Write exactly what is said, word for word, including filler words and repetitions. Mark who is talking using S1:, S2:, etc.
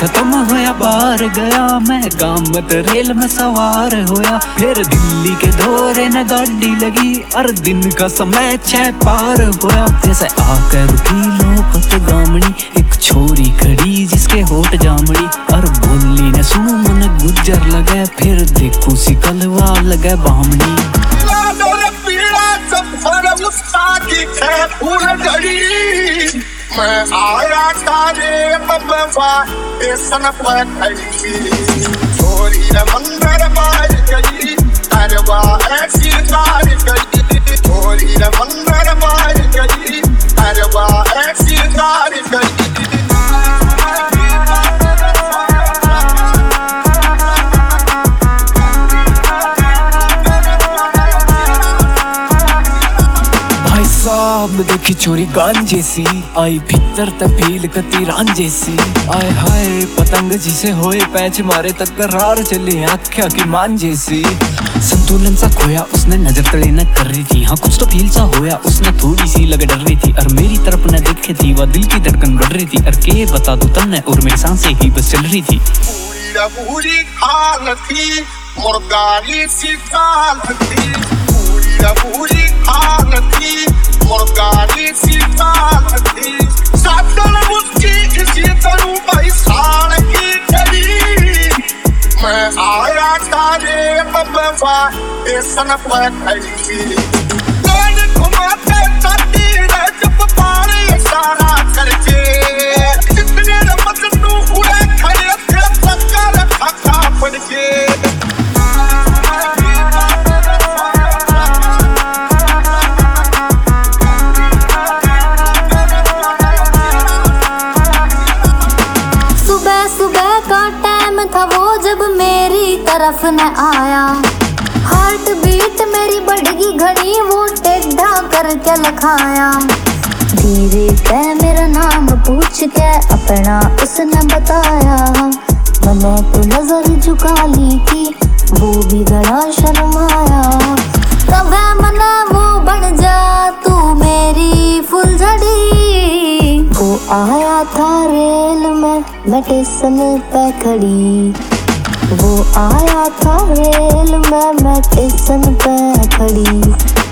S1: खत्म होया बाहर गया मैं, गांव मत रेल में सवार होया। फिर दिल्ली के दौरे न गाड़ी लगी और दिन का समय छह पार होया। जैसे आकर रुकी लोकत गामड़ी, एक छोरी खड़ी जिसके होठ जामड़ी, और बोली न सुनो मन गुज्जर लगे, फिर देखू सी कलवा लगे बामणी।
S2: मैं आया तारे बब्बा ऐसन पकड़ी, छोरी न मंदिर मार गई, अरवा ऐसी कार गई। छोरी न मंदिर मार गई, अरवा ऐसी कार गई।
S1: साहब देखी चोरी गांजे सी, आई भीतर तपील कती रांझे सी। आए हाय पतंग जिसे होए पैच मारे तकरार चली आख्या की मांझे सी। संतुलन सा खोया उसने, नजर तले न कर रही थी, हाँ कुछ तो फील सा होया उसने, थोड़ी सी लगे डर रही थी, और मेरी तरफ न देखे थी, वह दिल की धड़कन बढ़ रही थी। और के बता दूं तब न, और मेरी सांसें ही बस चल रही थी।
S2: पूरी पूरी खाल थी मुर्गानी सी काल थी, पूरी पूरी खाल थी मुर्गानी सी काल थी। सातल मुझकी किसी तरह भाई साल की चली, मैं आया तारे बब्बा ऐसन पकड़ी। गोल घुमाते जाती रे जब पानी सारा करके, जितने मजनू हुए खड़े थे चक्कर खा पड़ के।
S3: तरफ न आया, हार्ट बीट मेरी बढ़गी घड़ी, वो टेढ़ा करके लखाया। धीरे पे मेरा नाम पूछ के अपना उसने बताया, मैंने तो नजर झुका ली थी, वो भी बड़ा शर्माया। कब है मना वो बन जा तू मेरी फुलझड़ी, वो आया था रेल में मैं स्टेशन पे खड़ी, वो आया था रेल में मैं स्टेशन पे खड़ी।